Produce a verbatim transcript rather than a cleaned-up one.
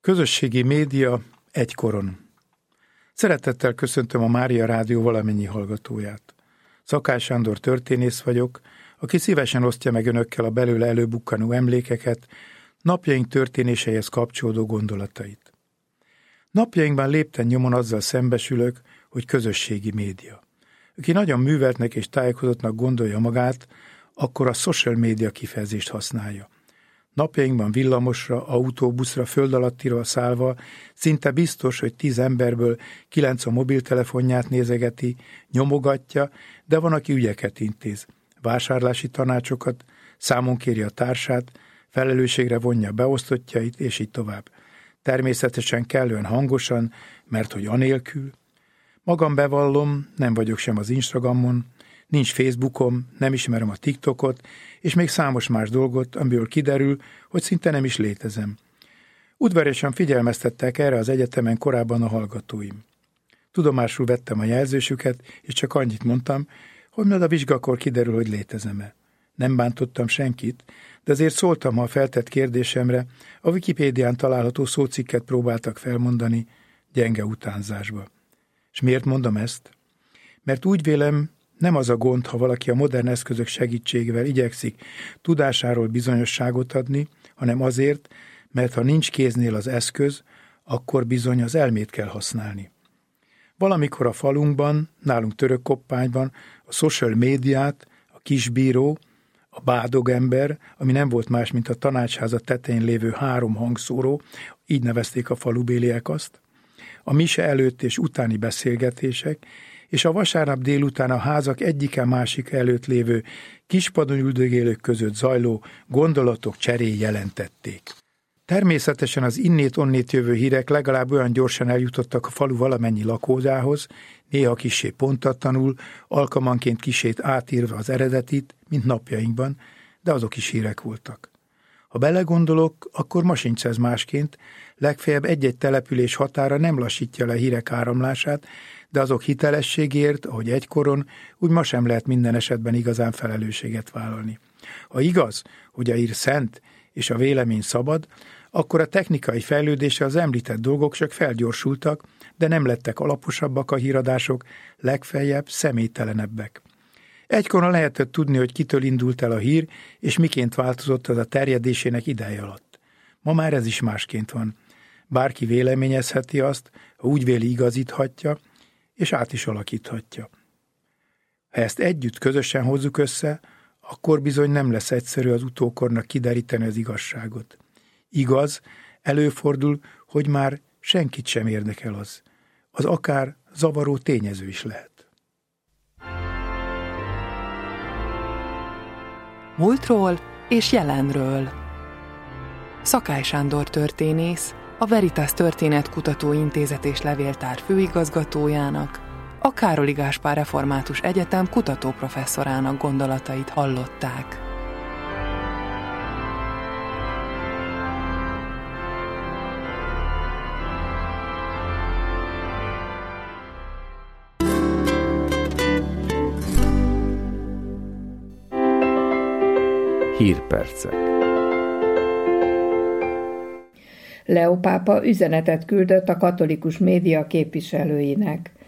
Közösségi média egykoron. Szeretettel köszöntöm a Mária Rádió valamennyi hallgatóját. Szakály Sándor történész vagyok, aki szívesen osztja meg önökkel a belőle előbukkanó emlékeket, napjaink történéseihez kapcsolódó gondolatait. Napjainkban lépten nyomon azzal szembesülök, hogy közösségi média. Aki nagyon műveltnek és tájékozottnak gondolja magát, akkor a social media kifejezést használja. Napjainkban villamosra, autóbuszra, föld alattira szállva szinte biztos, hogy tíz emberből kilenc a mobiltelefonját nézegeti, nyomogatja, de van, aki ügyeket intéz, vásárlási tanácsokat, számon kéri a társát, felelősségre vonja a beosztottjait, és így tovább. Természetesen kellően hangosan, mert hogy anélkül. Magam bevallom, nem vagyok sem az Instagramon, nincs Facebookom, nem ismerem a TikTokot, és még számos más dolgot, amiből kiderül, hogy szinte nem is létezem. Udvariasan figyelmeztettek erre az egyetemen korábban a hallgatóim. Tudomásul vettem a jelzésüket, és csak annyit mondtam, hogy majd a vizsgakor kiderül, hogy létezem-e. Nem bántottam senkit, de azért szóltam, ha a feltett kérdésemre a Wikipédián található szócikket próbáltak felmondani gyenge utánzásba. És miért mondom ezt? Mert úgy vélem, nem az a gond, ha valaki a modern eszközök segítségével igyekszik tudásáról bizonyosságot adni, hanem azért, mert ha nincs kéznél az eszköz, akkor bizony az elmét kell használni. Valamikor a falunkban, nálunk Törökkoppányban a social médiát, a kisbíró, a bádogember, ami nem volt más, mint a tanácsháza tetején lévő három hangszóró, így nevezték a falubéliek azt, a mise előtt és utáni beszélgetések, és a vasárnap délután a házak egyike másik előtt lévő kispadon üldögélők között zajló gondolatok cseréj jelentették. Természetesen az innét-onnét jövő hírek legalább olyan gyorsan eljutottak a falu valamennyi lakózához, néha kissé pontatlanul, alkalmanként kissét átírva az eredetit, mint napjainkban, de azok is hírek voltak. Ha belegondolok, akkor ma sincs ez másként, legfeljebb egy-egy település határa nem lassítja le hírek áramlását, de azok hitelességért, ahogy egykoron, úgy ma sem lehet minden esetben igazán felelősséget vállalni. Ha igaz, hogy a hír szent és a vélemény szabad, akkor a technikai fejlődésre az említett dolgok csak felgyorsultak, de nem lettek alaposabbak a híradások, legfeljebb személytelenebbek. Egykoron lehetett tudni, hogy kitől indult el a hír, és miként változott az a terjedésének ideje alatt. Ma már ez is másként van. Bárki véleményezheti azt, ha úgy véli, igazíthatja, és át is alakíthatja. Ha ezt együtt, közösen hozzuk össze, akkor bizony nem lesz egyszerű az utókornak kideríteni az igazságot. Igaz, előfordul, hogy már senkit sem érdekel az. Az akár zavaró tényező is lehet. Múltról és jelenről. Szakály Sándor történész, a Veritas Történetkutató Intézet és Levéltár főigazgatójának, a Károli Gáspár Református Egyetem kutatóprofesszorának gondolatait hallották. Hírpercek. Leó pápa üzenetet küldött a katolikus média képviselőinek.